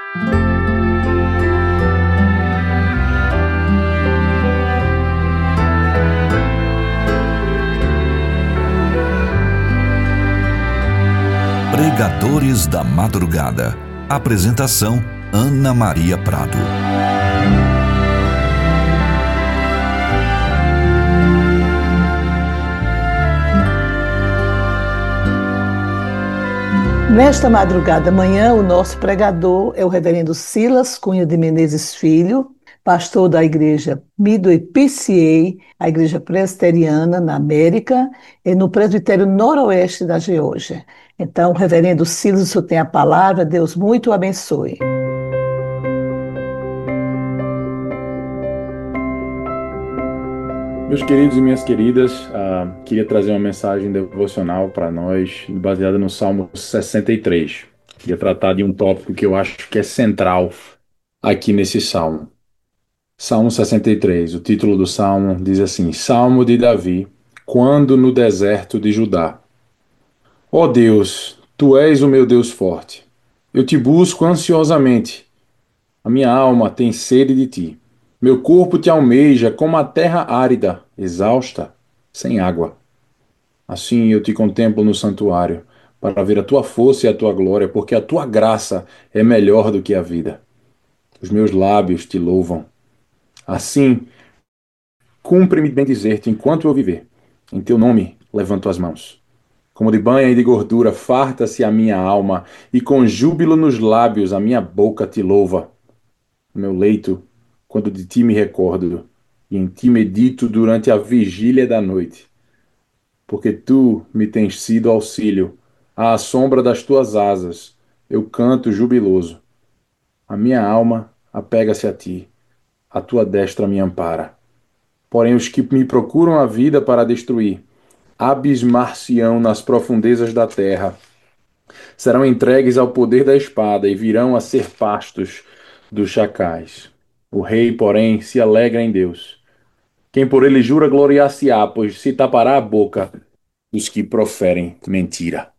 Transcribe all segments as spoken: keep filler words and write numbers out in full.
Pregadores da Madrugada. Apresentação: Ana Maria Prado. Nesta madrugada, amanhã, o nosso pregador é o reverendo Silas Cunha de Menezes Filho, pastor da igreja Midway P C A, a igreja presbiteriana na América, e no presbitério noroeste da Geórgia. Então, reverendo Silas, o senhor tem a palavra, Deus muito o abençoe. Meus queridos e minhas queridas, uh, queria trazer uma mensagem devocional para nós, baseada no Salmo sessenta e três. Queria tratar de um tópico que eu acho que é central aqui nesse Salmo. Salmo sessenta e três, o título do Salmo diz assim: Salmo de Davi, quando no deserto de Judá. Ó Deus, Tu és o meu Deus forte. Eu te busco ansiosamente. A minha alma tem sede de Ti. Meu corpo te almeja como a terra árida, exausta, sem água. Assim eu te contemplo no santuário, para ver a tua força e a tua glória, porque a tua graça é melhor do que a vida. Os meus lábios te louvam. Assim, cumpre-me bem dizer-te enquanto eu viver. Em teu nome levanto as mãos. Como de banha e de gordura, farta-se a minha alma, e com júbilo nos lábios a minha boca te louva. No meu leito, quando de ti me recordo, e em ti medito durante a vigília da noite. Porque tu me tens sido auxílio, à sombra das tuas asas, eu canto jubiloso. A minha alma apega-se a ti, a tua destra me ampara. Porém os que me procuram a vida para destruir, abismar-se-ão nas profundezas da terra. Serão entregues ao poder da espada e virão a ser pastos dos chacais. O rei, porém, se alegra em Deus. Quem por ele jura gloriar-se-á, pois se tapará a boca dos que proferem mentira.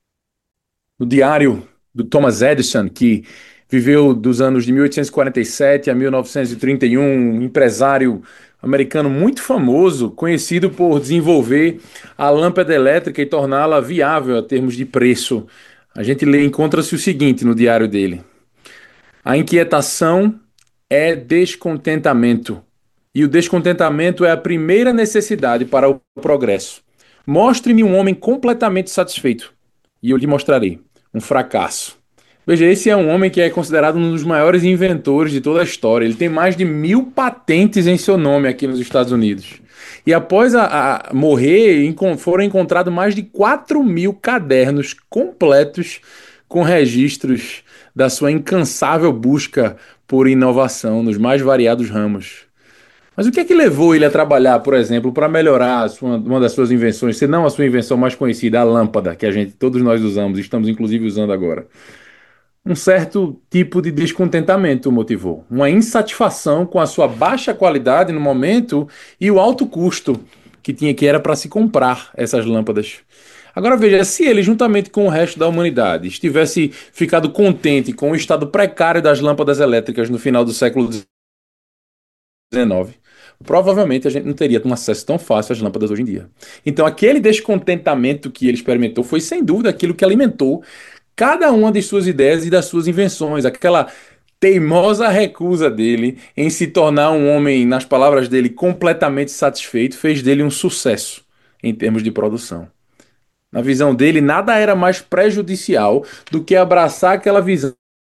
No diário do Thomas Edison, que viveu dos anos de mil oitocentos e quarenta e sete a mil novecentos e trinta e um, um empresário americano muito famoso, conhecido por desenvolver a lâmpada elétrica e torná-la viável a termos de preço. A gente lê, encontra-se o seguinte no diário dele: a inquietação é descontentamento, e o descontentamento é a primeira necessidade para o progresso. Mostre-me um homem completamente satisfeito, e eu lhe mostrarei um fracasso. Veja, esse é um homem que é considerado um dos maiores inventores de toda a história. Ele tem mais de mil patentes em seu nome aqui nos Estados Unidos. E após a, a morrer, encon- foram encontrados mais de quatro mil cadernos completos com registros da sua incansável busca por inovação nos mais variados ramos. Mas o que é que levou ele a trabalhar, por exemplo, para melhorar a sua- uma das suas invenções, se não a sua invenção mais conhecida, a lâmpada, que a gente, todos nós usamos, e estamos inclusive usando agora? Um certo tipo de descontentamento o motivou, uma insatisfação com a sua baixa qualidade no momento e o alto custo que tinha que era para se comprar essas lâmpadas. Agora veja, se ele, juntamente com o resto da humanidade, estivesse ficado contente com o estado precário das lâmpadas elétricas no final do século dezenove, provavelmente a gente não teria um acesso tão fácil às lâmpadas hoje em dia. Então, aquele descontentamento que ele experimentou foi, sem dúvida, aquilo que alimentou cada uma de suas ideias e das suas invenções, aquela teimosa recusa dele em se tornar um homem, nas palavras dele, completamente satisfeito, fez dele um sucesso em termos de produção. Na visão dele, nada era mais prejudicial do que abraçar aquela visão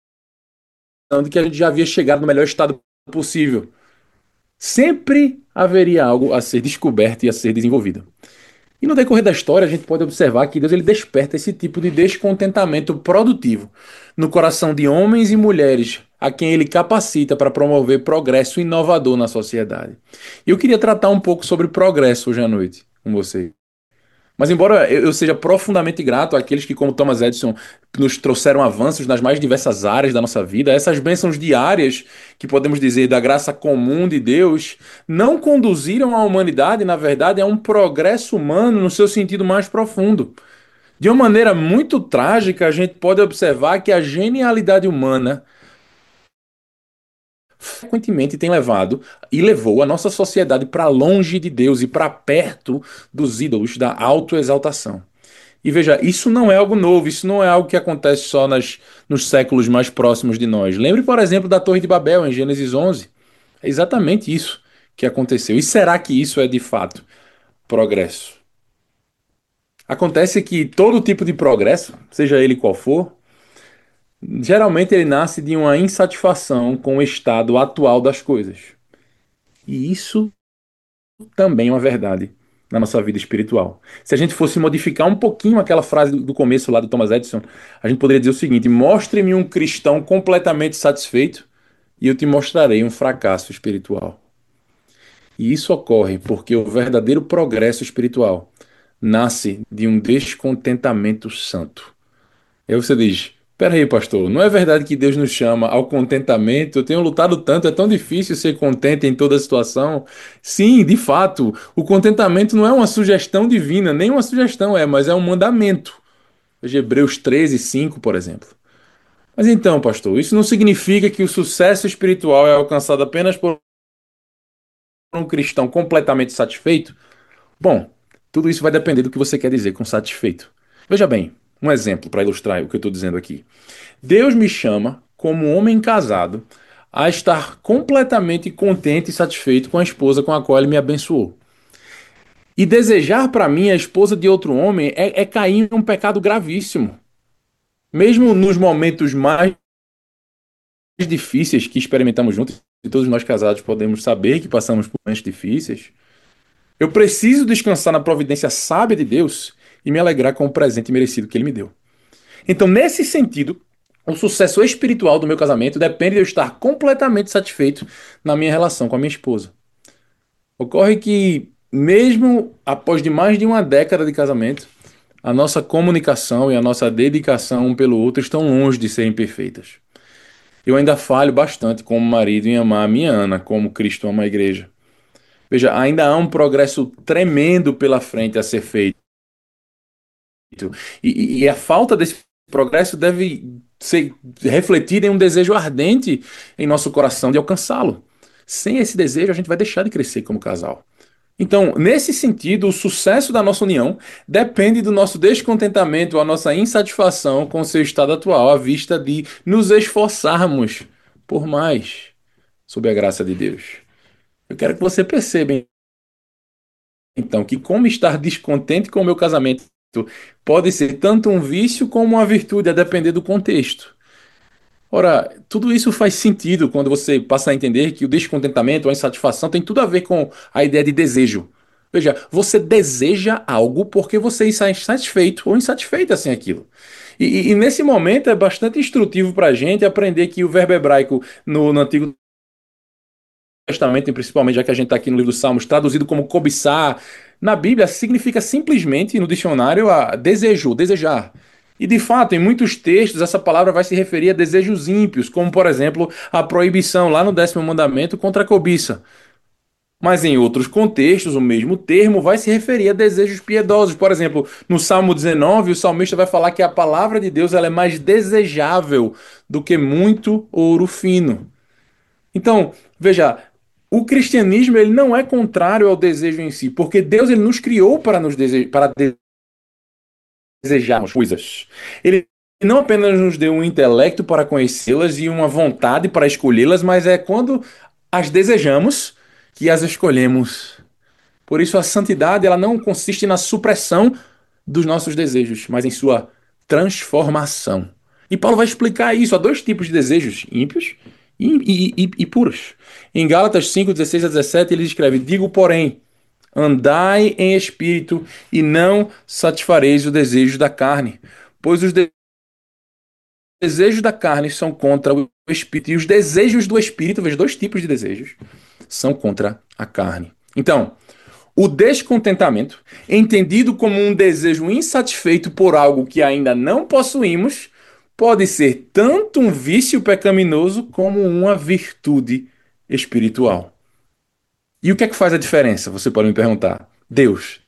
de que a gente já havia chegado no melhor estado possível. Sempre haveria algo a ser descoberto e a ser desenvolvido. E no decorrer da história, a gente pode observar que Deus ele desperta esse tipo de descontentamento produtivo no coração de homens e mulheres a quem ele capacita para promover progresso inovador na sociedade. E eu queria tratar um pouco sobre progresso hoje à noite com você. Mas embora eu eu seja profundamente grato àqueles que, como Thomas Edison, nos trouxeram avanços nas mais diversas áreas da nossa vida, essas bênçãos diárias, que podemos dizer da graça comum de Deus, não conduziram a humanidade, na verdade, a um progresso humano no seu sentido mais profundo. De uma maneira muito trágica, a gente pode observar que a genialidade humana frequentemente tem levado e levou a nossa sociedade para longe de Deus e para perto dos ídolos da autoexaltação. E veja, isso não é algo novo, isso não é algo que acontece só nas, nos séculos mais próximos de nós. Lembre, por exemplo, da Torre de Babel, em Gênesis onze. É exatamente isso que aconteceu. E será que isso é de fato progresso? Acontece que todo tipo de progresso, seja ele qual for, geralmente ele nasce de uma insatisfação com o estado atual das coisas. E isso também é uma verdade na nossa vida espiritual. Se a gente fosse modificar um pouquinho aquela frase do começo lá do Thomas Edison, a gente poderia dizer o seguinte: mostre-me um cristão completamente satisfeito e eu te mostrarei um fracasso espiritual. E isso ocorre porque o verdadeiro progresso espiritual nasce de um descontentamento santo. Aí você diz: peraí, pastor, não é verdade que Deus nos chama ao contentamento? Eu tenho lutado tanto, é tão difícil ser contente em toda situação. Sim, de fato, o contentamento não é uma sugestão divina, nem uma sugestão é, mas é um mandamento. Veja Hebreus treze, cinco, por exemplo. Mas então, pastor, isso não significa que o sucesso espiritual é alcançado apenas por um cristão completamente satisfeito? Bom, tudo isso vai depender do que você quer dizer com satisfeito. Veja bem, um exemplo para ilustrar o que eu estou dizendo aqui. Deus me chama, como um homem casado, a estar completamente contente e satisfeito com a esposa com a qual ele me abençoou. E desejar para mim a esposa de outro homem é, é cair em um pecado gravíssimo. Mesmo nos momentos mais difíceis que experimentamos juntos, e todos nós casados podemos saber que passamos por momentos difíceis, eu preciso descansar na providência sábia de Deus e me alegrar com o presente merecido que Ele me deu. Então, nesse sentido, o sucesso espiritual do meu casamento depende de eu estar completamente satisfeito na minha relação com a minha esposa. Ocorre que, mesmo após de mais de uma década de casamento, a nossa comunicação e a nossa dedicação um pelo outro estão longe de serem perfeitas. Eu ainda falho bastante como marido em amar a minha Ana, como Cristo ama a igreja. Veja, ainda há um progresso tremendo pela frente a ser feito. E, e a falta desse progresso deve ser refletida em um desejo ardente em nosso coração de alcançá-lo. Sem esse desejo, a gente vai deixar de crescer como casal. Então, nesse sentido, o sucesso da nossa união depende do nosso descontentamento, a nossa insatisfação com o seu estado atual, à vista de nos esforçarmos por mais, sob a graça de Deus. Eu quero que você perceba, então, que como estar descontente com o meu casamento pode ser tanto um vício como uma virtude, a depender do contexto. Ora, tudo isso faz sentido quando você passa a entender que o descontentamento, a insatisfação tem tudo a ver com a ideia de desejo. Veja, você deseja algo porque você está insatisfeito ou insatisfeita sem aquilo. E, e- e nesse momento é bastante instrutivo para a gente aprender que o verbo hebraico no, no Antigo Testamento, e principalmente já que a gente está aqui no livro dos Salmos, traduzido como cobiçar, na Bíblia significa simplesmente, no dicionário, a desejo, desejar. E de fato, em muitos textos, essa palavra vai se referir a desejos ímpios, como por exemplo a proibição lá no décimo mandamento contra a cobiça. Mas em outros contextos, o mesmo termo vai se referir a desejos piedosos. Por exemplo, no Salmo dezenove, o salmista vai falar que a palavra de Deus ela é mais desejável do que muito ouro fino. Então, veja, o cristianismo ele não é contrário ao desejo em si, porque Deus ele nos criou para nos dese para desejarmos coisas. Ele não apenas nos deu um intelecto para conhecê-las e uma vontade para escolhê-las, mas é quando as desejamos que as escolhemos. Por isso a santidade ela não consiste na supressão dos nossos desejos, mas em sua transformação. E Paulo vai explicar isso. Há dois tipos de desejos, ímpios e, e, e, e puros. Em Gálatas cinco, dezesseis a dezessete, ele escreve: digo, porém, andai em espírito e não satisfareis o desejo da carne, pois os de- desejos da carne são contra o espírito, e os desejos do espírito, veja, dois tipos de desejos, são contra a carne. Então, o descontentamento, entendido como um desejo insatisfeito por algo que ainda não possuímos, pode ser tanto um vício pecaminoso como uma virtude espiritual. E o que é que faz a diferença? Você pode me perguntar. Deus.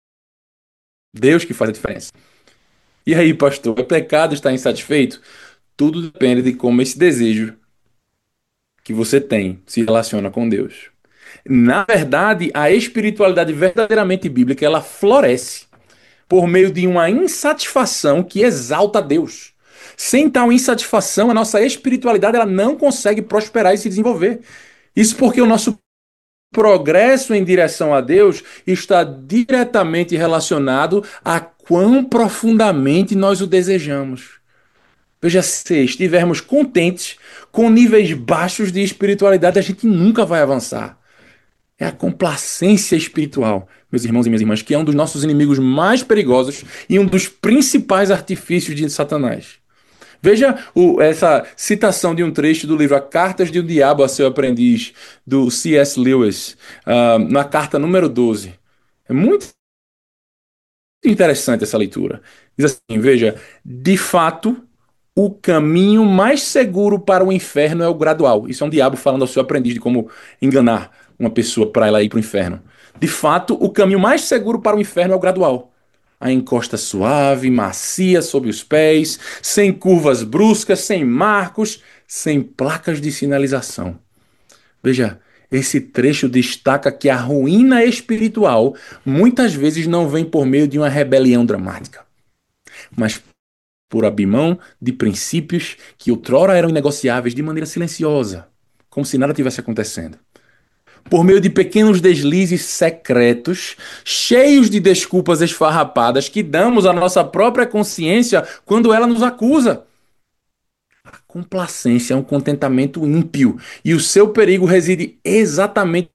Deus que faz a diferença. E aí, pastor, é pecado estar insatisfeito? Tudo depende de como esse desejo que você tem se relaciona com Deus. Na verdade, a espiritualidade verdadeiramente bíblica, ela floresce por meio de uma insatisfação que exalta a Deus. Sem tal insatisfação, a nossa espiritualidade ela não consegue prosperar e se desenvolver. Isso porque o nosso progresso em direção a Deus está diretamente relacionado a quão profundamente nós o desejamos. Veja, se estivermos contentes com níveis baixos de espiritualidade, a gente nunca vai avançar. É a complacência espiritual, meus irmãos e minhas irmãs, que é um dos nossos inimigos mais perigosos e um dos principais artifícios de Satanás. Veja o, essa citação de um trecho do livro A Cartas de um Diabo a Seu Aprendiz, do C S. Lewis, uh, na carta número doze. É muito interessante essa leitura. Diz assim, veja, de fato, o caminho mais seguro para o inferno é o gradual. Isso é um diabo falando ao seu aprendiz de como enganar uma pessoa para ela ir para o inferno. De fato, o caminho mais seguro para o inferno é o gradual. A encosta suave, macia sob os pés, sem curvas bruscas, sem marcos, sem placas de sinalização. Veja, esse trecho destaca que a ruína espiritual muitas vezes não vem por meio de uma rebelião dramática, mas por abrir mão de princípios que outrora eram inegociáveis de maneira silenciosa, como se nada tivesse acontecendo. Por meio de pequenos deslizes secretos, cheios de desculpas esfarrapadas que damos à nossa própria consciência quando ela nos acusa. A complacência é um contentamento ímpio e o seu perigo reside exatamente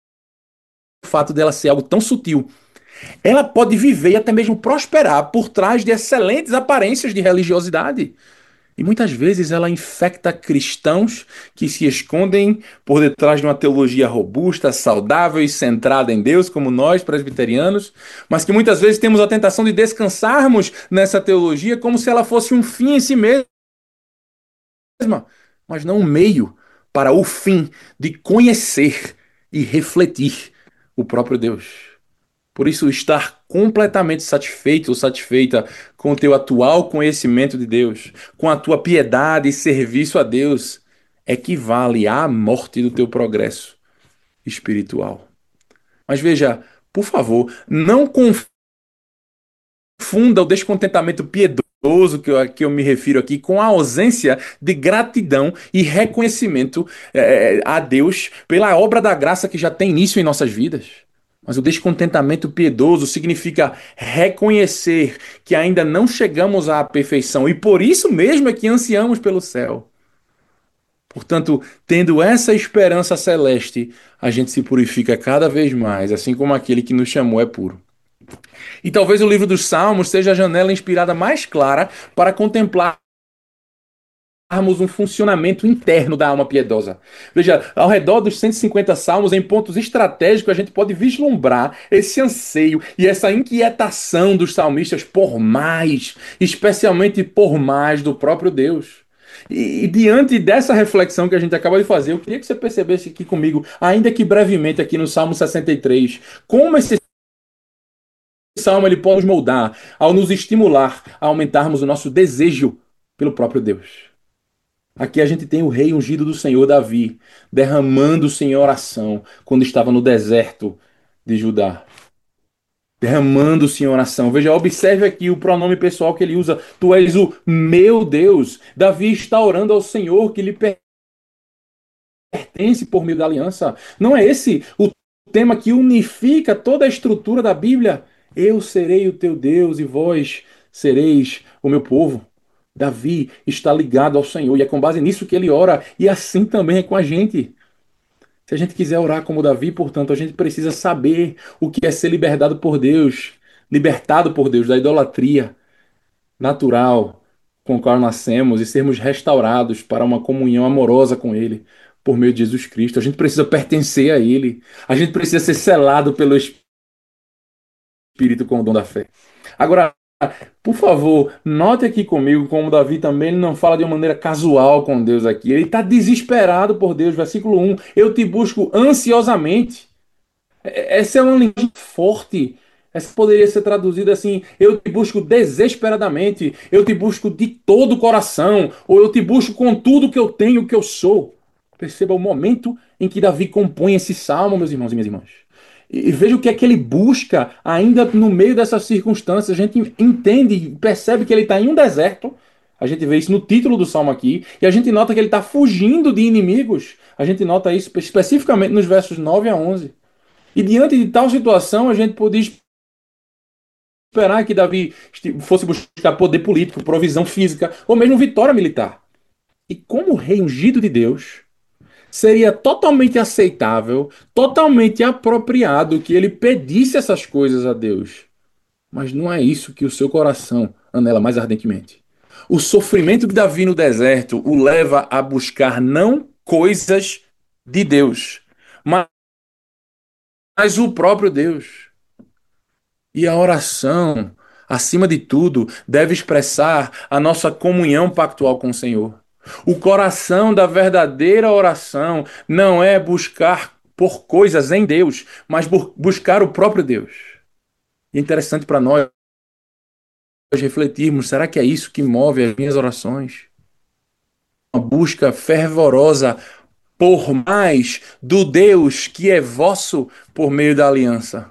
no fato dela ser algo tão sutil. Ela pode viver e até mesmo prosperar por trás de excelentes aparências de religiosidade. E muitas vezes ela infecta cristãos que se escondem por detrás de uma teologia robusta, saudável e centrada em Deus, como nós, presbiterianos, mas que muitas vezes temos a tentação de descansarmos nessa teologia como se ela fosse um fim em si mesma, mas não um meio para o fim de conhecer e refletir o próprio Deus. Por isso, estar completamente satisfeito ou satisfeita com o teu atual conhecimento de Deus, com a tua piedade e serviço a Deus, equivale à morte do teu progresso espiritual. Mas veja, por favor, não confunda o descontentamento piedoso que eu, que eu me refiro aqui com a ausência de gratidão e reconhecimento é, a Deus pela obra da graça que já tem início em nossas vidas. Mas o descontentamento piedoso significa reconhecer que ainda não chegamos à perfeição e por isso mesmo é que ansiamos pelo céu. Portanto, tendo essa esperança celeste, a gente se purifica cada vez mais, assim como aquele que nos chamou é puro. E talvez o livro dos Salmos seja a janela inspirada mais clara para contemplar um funcionamento interno da alma piedosa. Veja, ao redor dos cento e cinquenta salmos, em pontos estratégicos, a gente pode vislumbrar esse anseio e essa inquietação dos salmistas por mais, especialmente por mais do próprio Deus. E, e diante dessa reflexão que a gente acaba de fazer, eu queria que você percebesse aqui comigo, ainda que brevemente aqui no Salmo sessenta e três, como esse salmo ele pode nos moldar ao nos estimular a aumentarmos o nosso desejo pelo próprio Deus. Aqui a gente tem o rei ungido do Senhor, Davi, derramando-se em oração quando estava no deserto de Judá. Derramando-se em oração. Veja, observe aqui o pronome pessoal que ele usa. Tu és o meu Deus. Davi está orando ao Senhor que lhe pertence por meio da aliança. Não é esse o tema que unifica toda a estrutura da Bíblia? Eu serei o teu Deus e vós sereis o meu povo. Davi está ligado ao Senhor e é com base nisso que ele ora, e assim também é com a gente. Se a gente quiser orar como Davi, portanto, a gente precisa saber o que é ser libertado por Deus, libertado por Deus da idolatria natural com a qual nascemos e sermos restaurados para uma comunhão amorosa com Ele por meio de Jesus Cristo. A gente precisa pertencer a Ele. A gente precisa ser selado pelo Espírito com o dom da fé. Agora, por favor, note aqui comigo como Davi também não fala de uma maneira casual com Deus aqui. Ele está desesperado por Deus. Versículo um. Eu te busco ansiosamente. Essa é uma linguagem forte. Essa poderia ser traduzida assim: eu te busco desesperadamente. Eu te busco de todo o coração. Ou eu te busco com tudo que eu tenho, que eu sou. Perceba o momento em que Davi compõe esse salmo, meus irmãos e minhas irmãs. E veja o que é que ele busca ainda no meio dessas circunstâncias. A gente entende, percebe que ele está em um deserto. A gente vê isso no título do salmo aqui. E a gente nota que ele está fugindo de inimigos. A gente nota isso especificamente nos versos nove a onze. E diante de tal situação, a gente podia esperar que Davi fosse buscar poder político, provisão física, ou mesmo vitória militar. E como rei ungido de Deus, seria totalmente aceitável, totalmente apropriado que ele pedisse essas coisas a Deus. Mas não é isso que o seu coração anela mais ardentemente. O sofrimento de Davi no deserto o leva a buscar não coisas de Deus, mas o próprio Deus. E a oração, acima de tudo, deve expressar a nossa comunhão pactual com o Senhor. O coração da verdadeira oração não é buscar por coisas em Deus, mas bu- buscar o próprio Deus. E é interessante para nós refletirmos: será que é isso que move as minhas orações? Uma busca fervorosa por mais do Deus que é vosso por meio da aliança.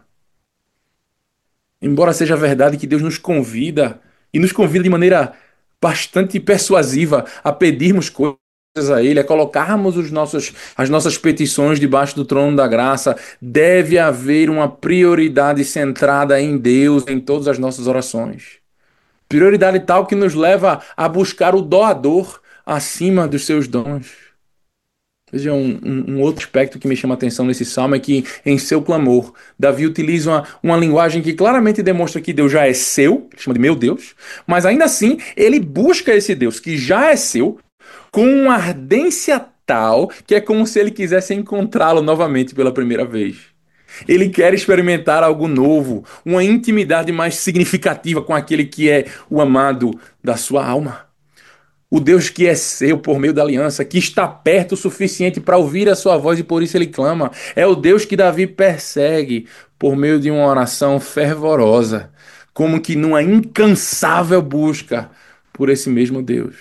Embora seja verdade que Deus nos convida, e nos convida de maneira bastante persuasiva a pedirmos coisas a Ele, a colocarmos os nossos, as nossas petições debaixo do trono da graça, deve haver uma prioridade centrada em Deus em todas as nossas orações. Prioridade tal que nos leva a buscar o doador acima dos seus dons. Veja, um, um, um outro aspecto que me chama a atenção nesse salmo é que, em seu clamor, Davi utiliza uma, uma linguagem que claramente demonstra que Deus já é seu, ele chama de meu Deus, mas ainda assim ele busca esse Deus que já é seu com uma ardência tal que é como se ele quisesse encontrá-lo novamente pela primeira vez. Ele quer experimentar algo novo, uma intimidade mais significativa com aquele que é o amado da sua alma. O Deus que é seu por meio da aliança, que está perto o suficiente para ouvir a sua voz e por isso ele clama. É o Deus que Davi persegue por meio de uma oração fervorosa, como que numa incansável busca por esse mesmo Deus.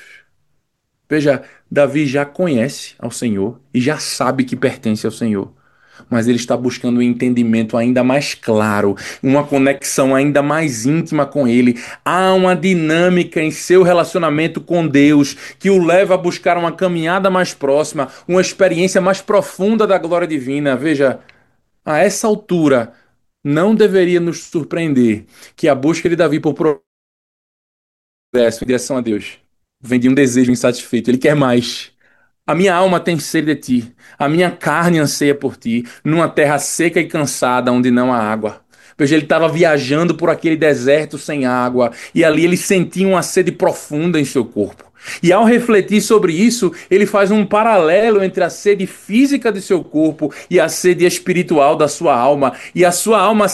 Veja, Davi já conhece ao Senhor e já sabe que pertence ao Senhor, mas ele está buscando um entendimento ainda mais claro, uma conexão ainda mais íntima com ele. Há uma dinâmica em seu relacionamento com Deus que o leva a buscar uma caminhada mais próxima, uma experiência mais profunda da glória divina. Veja, a essa altura, não deveria nos surpreender que a busca de Davi por progresso em direção a Deus vem de um desejo insatisfeito. Ele quer mais. A minha alma tem sede de ti, a minha carne anseia por ti, numa terra seca e cansada, onde não há água. Veja, ele estava viajando por aquele deserto sem água, e ali ele sentia uma sede profunda em seu corpo. E ao refletir sobre isso, ele faz um paralelo entre a sede física de seu corpo e a sede espiritual da sua alma. E a sua alma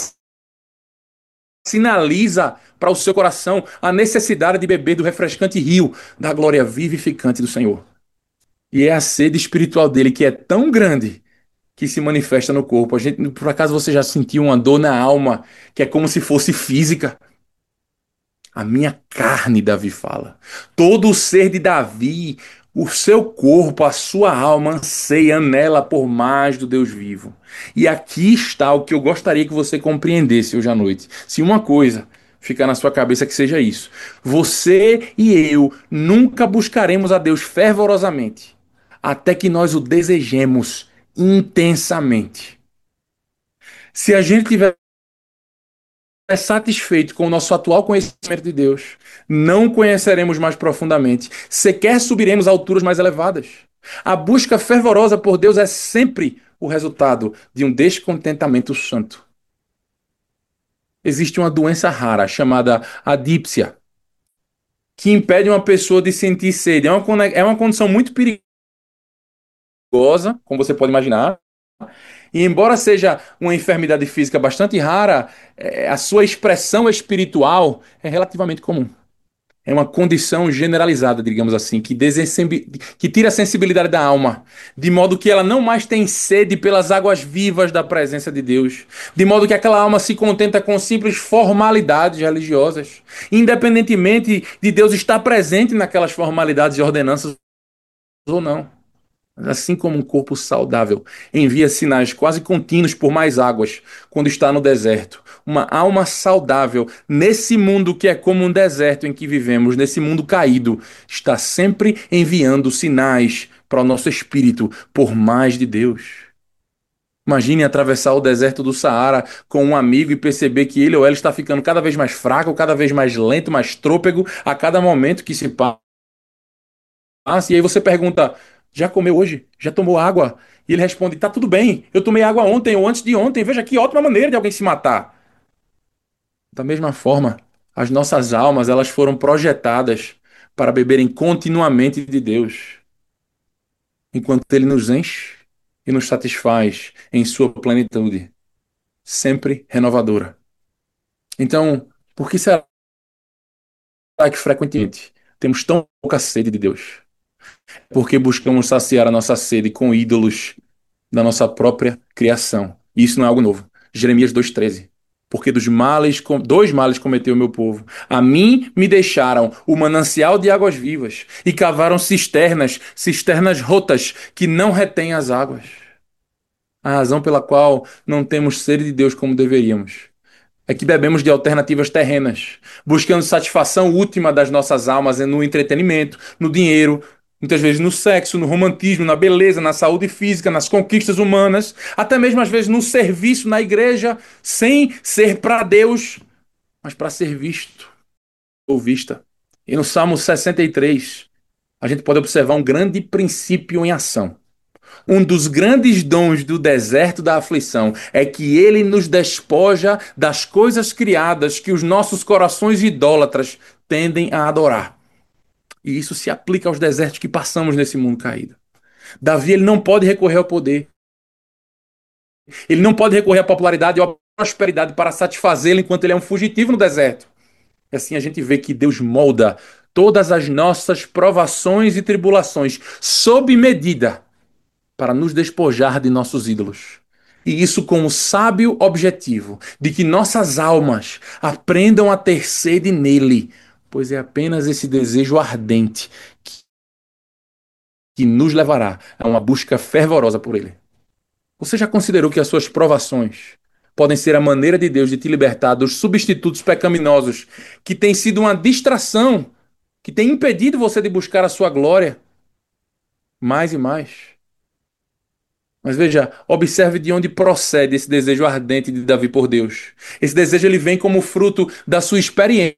sinaliza para o seu coração a necessidade de beber do refrescante rio da glória vivificante do Senhor. E é a sede espiritual dele que é tão grande que se manifesta no corpo. A gente, por acaso você já sentiu uma dor na alma que é como se fosse física? A minha carne, Davi fala. Todo o ser de Davi, o seu corpo, a sua alma anseia nela por mais do Deus vivo. E aqui está o que eu gostaria que você compreendesse hoje à noite. Se uma coisa ficar na sua cabeça, que seja isso: você e eu nunca buscaremos a Deus fervorosamente até que nós o desejemos intensamente. Se a gente tiver satisfeito com o nosso atual conhecimento de Deus, não conheceremos mais profundamente, sequer subiremos a alturas mais elevadas. A busca fervorosa por Deus é sempre o resultado de um descontentamento santo. Existe uma doença rara chamada adípsia, que impede uma pessoa de sentir sede. É uma, é uma condição muito perigosa, como você pode imaginar. E embora seja uma enfermidade física bastante rara, é, a sua expressão espiritual é relativamente comum. É uma condição generalizada, digamos assim, que, que tira a sensibilidade da alma, de modo que ela não mais tem sede pelas águas vivas da presença de Deus, de modo que aquela alma se contenta com simples formalidades religiosas, independentemente de Deus estar presente naquelas formalidades e ordenanças ou não. Assim como um corpo saudável envia sinais quase contínuos por mais águas quando está no deserto, uma alma saudável nesse mundo que é como um deserto em que vivemos, nesse mundo caído, está sempre enviando sinais para o nosso espírito por mais de Deus. Imagine atravessar o deserto do Saara com um amigo e perceber que ele ou ela está ficando cada vez mais fraco, cada vez mais lento, mais trôpego a cada momento que se passa. E aí você pergunta: já comeu hoje? Já tomou água? E ele responde: tá tudo bem, eu tomei água ontem ou antes de ontem. Veja que ótima maneira de alguém se matar. Da mesma forma, as nossas almas, elas foram projetadas para beberem continuamente de Deus, enquanto Ele nos enche e nos satisfaz em sua plenitude, sempre renovadora. Então, por que será que frequentemente temos tão pouca sede de Deus? Porque buscamos saciar a nossa sede com ídolos da nossa própria criação. E isso não é algo novo. Jeremias dois, treze. Porque dos males, dois males cometeu o meu povo. A mim me deixaram o manancial de águas vivas e cavaram cisternas, cisternas rotas que não retêm as águas. A razão pela qual não temos sede de Deus como deveríamos é que bebemos de alternativas terrenas, buscando satisfação última das nossas almas no entretenimento, no dinheiro, muitas vezes no sexo, no romantismo, na beleza, na saúde física, nas conquistas humanas, até mesmo às vezes no serviço na igreja, sem ser para Deus, mas para ser visto ou vista. E no Salmo sessenta e três, a gente pode observar um grande princípio em ação. Um dos grandes dons do deserto da aflição é que ele nos despoja das coisas criadas que os nossos corações idólatras tendem a adorar. E isso se aplica aos desertos que passamos nesse mundo caído. Davi, ele não pode recorrer ao poder. Ele não pode recorrer à popularidade ou à prosperidade para satisfazê-lo enquanto ele é um fugitivo no deserto. E assim a gente vê que Deus molda todas as nossas provações e tribulações sob medida para nos despojar de nossos ídolos. E isso com o sábio objetivo de que nossas almas aprendam a ter sede nele, pois é apenas esse desejo ardente que, que nos levará a uma busca fervorosa por ele. Você já considerou que as suas provações podem ser a maneira de Deus de te libertar dos substitutos pecaminosos que têm sido uma distração, que tem impedido você de buscar a sua glória mais e mais? Mas veja, observe de onde procede esse desejo ardente de Davi por Deus. Esse desejo ele vem como fruto da sua experiência,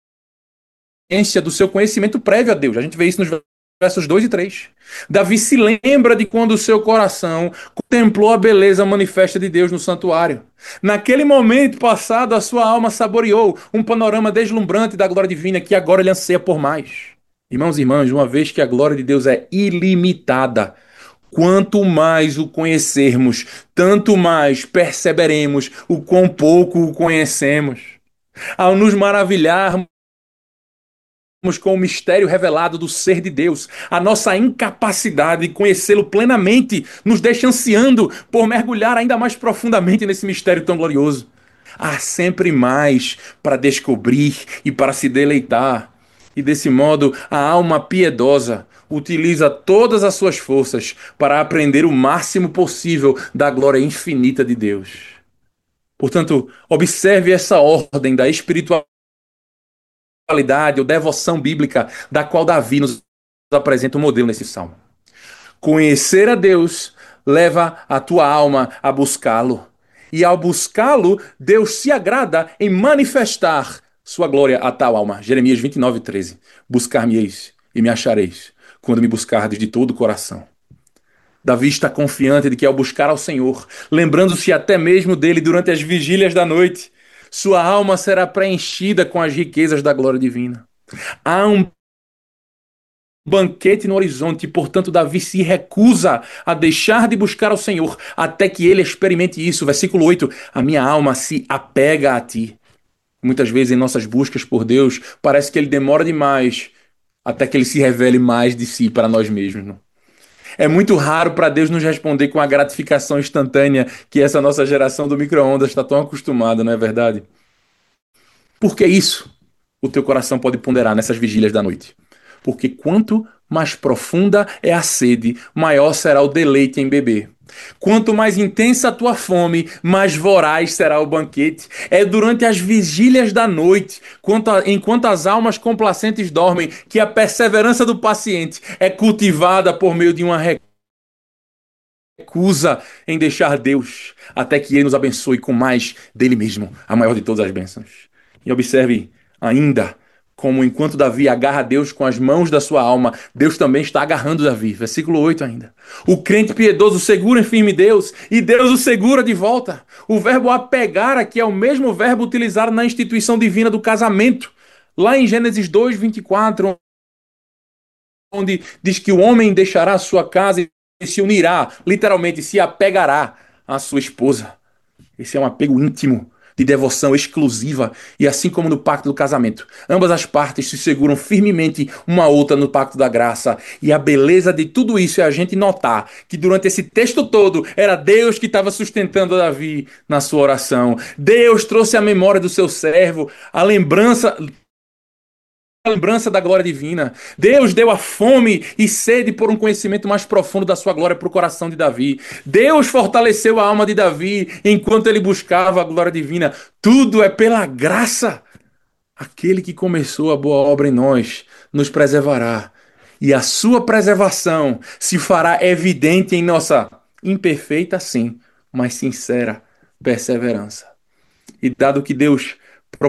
do seu conhecimento prévio a Deus. A gente vê isso nos versos dois e três. Davi se lembra de quando o seu coração contemplou a beleza manifesta de Deus no santuário. Naquele momento passado, a sua alma saboreou um panorama deslumbrante da glória divina que agora ele anseia por mais. Irmãos e irmãs, uma vez que a glória de Deus é ilimitada, quanto mais o conhecermos, tanto mais perceberemos o quão pouco o conhecemos. Ao nos maravilharmos com o mistério revelado do ser de Deus, a nossa incapacidade de conhecê-lo plenamente nos deixa ansiando por mergulhar ainda mais profundamente nesse mistério tão glorioso. Há sempre mais para descobrir e para se deleitar. E desse modo, a alma piedosa utiliza todas as suas forças para aprender o máximo possível da glória infinita de Deus. Portanto, observe essa ordem da espiritualidade ou devoção bíblica da qual Davi nos apresenta um modelo nesse salmo. Conhecer a Deus leva a tua alma a buscá-lo. E ao buscá-lo, Deus se agrada em manifestar sua glória a tal alma. Jeremias vinte e nove, treze. Buscar-me-eis e me achareis, quando me buscardes de todo o coração. Davi está confiante de que ao buscar ao Senhor, lembrando-se até mesmo dele durante as vigílias da noite, sua alma será preenchida com as riquezas da glória divina. Há um banquete no horizonte e, portanto, Davi se recusa a deixar de buscar ao Senhor até que ele experimente isso. Versículo oito, a minha alma se apega a ti. Muitas vezes em nossas buscas por Deus, parece que ele demora demais até que ele se revele mais de si para nós mesmos. Não? É muito raro para Deus nos responder com a gratificação instantânea que essa nossa geração do micro-ondas está tão acostumada, não é verdade? Por que isso? O teu coração pode ponderar nessas vigílias da noite. Porque quanto mais profunda é a sede, maior será o deleite em beber. Quanto mais intensa a tua fome, mais voraz será o banquete. É durante as vigílias da noite, enquanto as almas complacentes dormem, que a perseverança do paciente é cultivada por meio de uma recusa em deixar Deus, até que Ele nos abençoe com mais dele mesmo, a maior de todas as bênçãos. E observe ainda como enquanto Davi agarra Deus com as mãos da sua alma, Deus também está agarrando Davi. Versículo oito ainda. O crente piedoso segura em firme Deus, e Deus o segura de volta. O verbo apegar aqui é o mesmo verbo utilizado na instituição divina do casamento. Lá em Gênesis dois, vinte e quatro, onde diz que o homem deixará a sua casa e se unirá, literalmente se apegará à sua esposa. Esse é um apego íntimo, de devoção exclusiva, e assim como no pacto do casamento, ambas as partes se seguram firmemente uma a outra no pacto da graça. E a beleza de tudo isso é a gente notar que durante esse texto todo era Deus que estava sustentando Davi na sua oração. Deus trouxe à memória do seu servo a lembrança a lembrança da glória divina. Deus deu a fome e sede por um conhecimento mais profundo da sua glória para o coração de Davi. Deus fortaleceu a alma de Davi enquanto ele buscava a glória divina. Tudo é pela graça. Aquele que começou a boa obra em nós nos preservará. E a sua preservação se fará evidente em nossa imperfeita, sim, mas sincera perseverança. E dado que Deus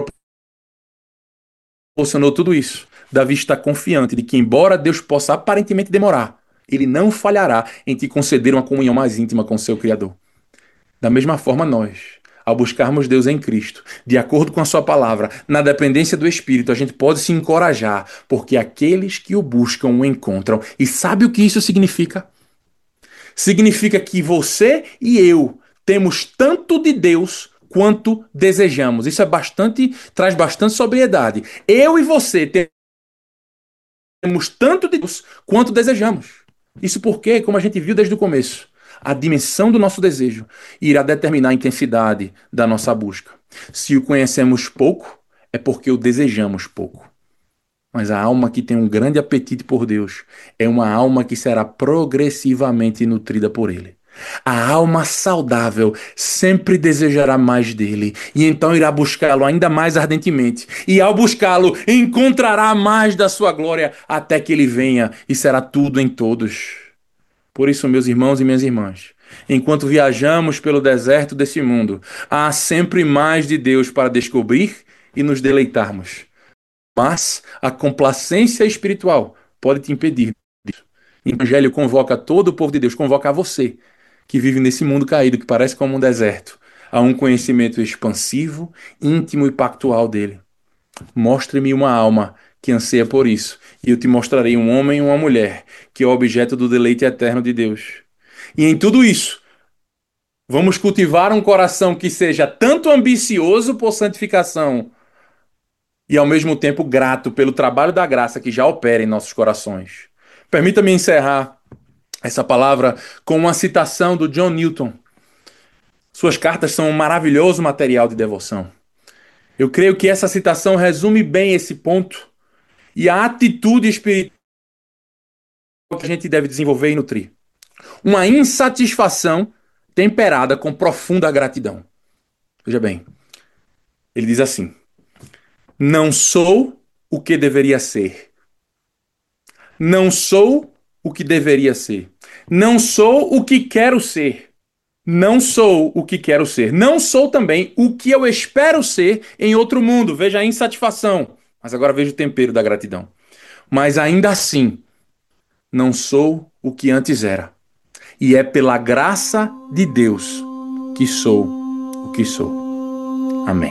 proporcionou tudo isso, Davi está confiante de que, embora Deus possa aparentemente demorar, ele não falhará em te conceder uma comunhão mais íntima com seu Criador. Da mesma forma, nós, ao buscarmos Deus em Cristo, de acordo com a sua palavra, na dependência do Espírito, a gente pode se encorajar, porque aqueles que o buscam o encontram. E sabe o que isso significa? Significa que você e eu temos tanto de Deus quanto desejamos. Isso é bastante, traz bastante sobriedade. Eu e você temos tanto de Deus quanto desejamos. Isso porque, como a gente viu desde o começo, a dimensão do nosso desejo irá determinar a intensidade da nossa busca. Se o conhecemos pouco, é porque o desejamos pouco. Mas a alma que tem um grande apetite por Deus é uma alma que será progressivamente nutrida por Ele. A alma saudável sempre desejará mais dele, e então irá buscá-lo ainda mais ardentemente. E ao buscá-lo, encontrará mais da sua glória, até que ele venha e será tudo em todos. Por isso, meus irmãos e minhas irmãs, enquanto viajamos pelo deserto desse mundo, há sempre mais de Deus para descobrir e nos deleitarmos. Mas a complacência espiritual pode te impedir disso. O Evangelho convoca todo o povo de Deus, convoca a você, que vive nesse mundo caído, que parece como um deserto, a um conhecimento expansivo, íntimo e pactual dele. Mostre-me uma alma que anseia por isso, e eu te mostrarei um homem e uma mulher, que é o objeto do deleite eterno de Deus. E em tudo isso, vamos cultivar um coração que seja tanto ambicioso por santificação e ao mesmo tempo grato pelo trabalho da graça que já opera em nossos corações. Permita-me encerrar essa palavra com uma citação do John Newton. Suas cartas são um maravilhoso material de devoção. Eu creio que essa citação resume bem esse ponto e a atitude espiritual que a gente deve desenvolver e nutrir. Uma insatisfação temperada com profunda gratidão. Veja bem, ele diz assim: não sou o que deveria ser. Não sou o que deveria ser. Não sou o que quero ser. Não sou o que quero ser. Não sou também o que eu espero ser em outro mundo. Veja a insatisfação. Mas agora veja o tempero da gratidão. Mas ainda assim, não sou o que antes era. E é pela graça de Deus que sou o que sou. Amém.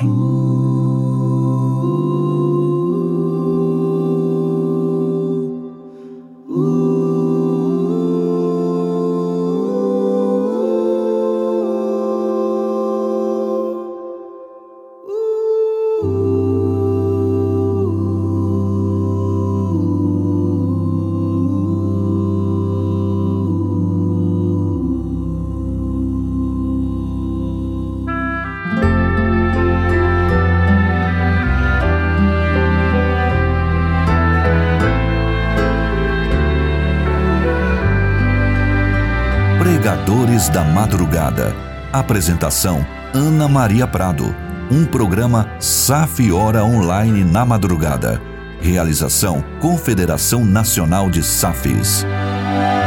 Pregadores da Madrugada. Apresentação: Ana Maria Prado. Um programa S A F Hora Online na madrugada. Realização: Confederação Nacional de S A Fs.